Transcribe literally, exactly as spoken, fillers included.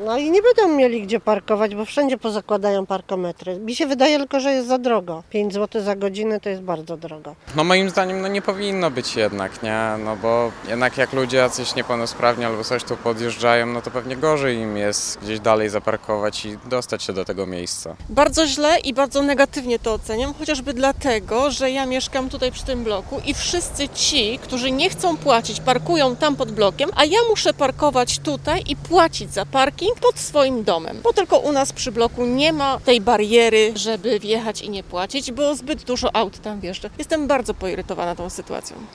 No i nie będą mieli gdzie parkować, bo wszędzie pozakładają parkometry. Mi się wydaje tylko, że jest za drogo. pięć złotych za godzinę to jest bardzo drogo. No moim zdaniem no nie powinno być jednak, nie? No bo jednak jak ludzie jacyś niepełnosprawni albo coś tu podjeżdżają, no to pewnie gorzej im jest gdzieś dalej zaparkować i dostać się do tego miejsca. Bardzo źle i bardzo negatywnie to oceniam, chociażby dlatego, że ja mieszkam tutaj przy tym bloku i wszyscy ci, którzy nie chcą płacić, parkują tam pod blokiem, a ja muszę parkować tutaj i płacić za parking pod swoim domem. Bo tylko u nas przy bloku nie ma tej bariery, żeby wjechać i nie płacić, bo zbyt dużo aut tam wjeżdża. Jestem bardzo poirytowana tą sytuacją.